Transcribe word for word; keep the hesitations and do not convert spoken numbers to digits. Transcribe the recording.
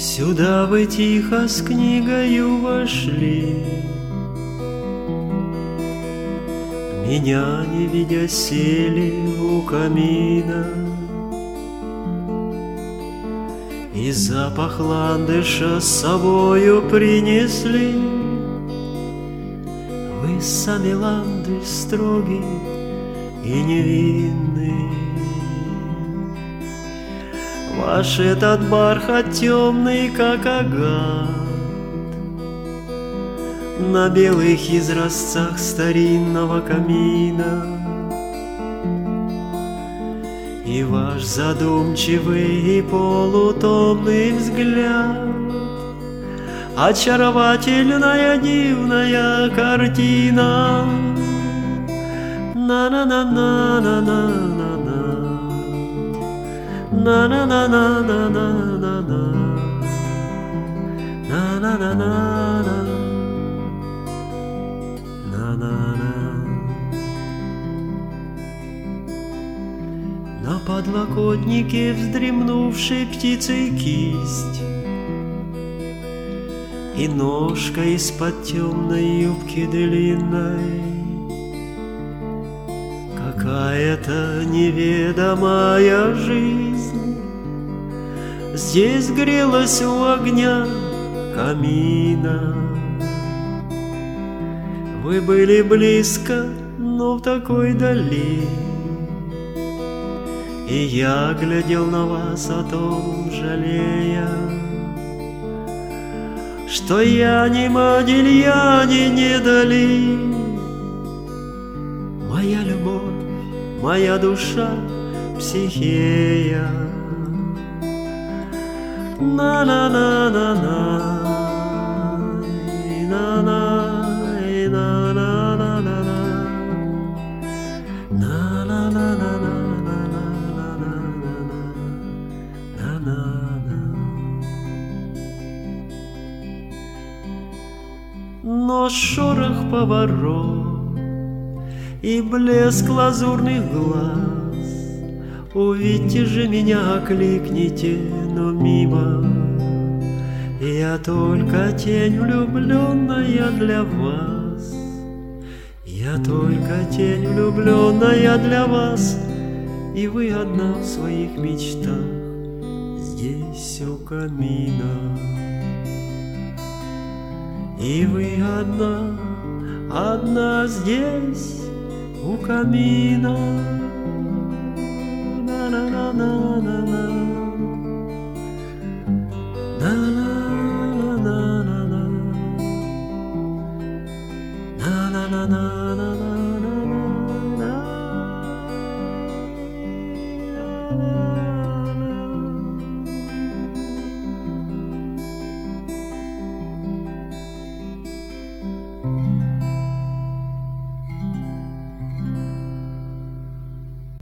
Сюда вы тихо с книгою вошли, меня не видя сели у камина, и запах ландыша с собою принесли. Вы сами ландыш строгий и невинный, ваш этот бархат темный, как агат, на белых изразцах старинного камина. И ваш задумчивый и полутомный взгляд — очаровательная дивная картина. На-на-на-на-на-на-на-на, на-на-на-на-на-на-на, на-на-на-на-на. На подлокотнике вздремнувшей птицей кисть, и ножка из-под темной юбки длинной. Какая-то неведомая жизнь здесь грелась у огня камина. Вы были близко, но в такой дали, и я глядел на вас, о том жалея, что я не Модильяне не дали. Моя любовь, моя душа, Психея. На-на-на-на-на, на-на. Но шорох поворот и блеск лазурных глаз, увидьте же меня, окликните, но мимо. Я только тень влюбленная для вас, я только тень влюбленная для вас, и вы одна в своих мечтах здесь у камина. И вы одна, одна здесь у камина. На-на-на-на-на-на, на-на.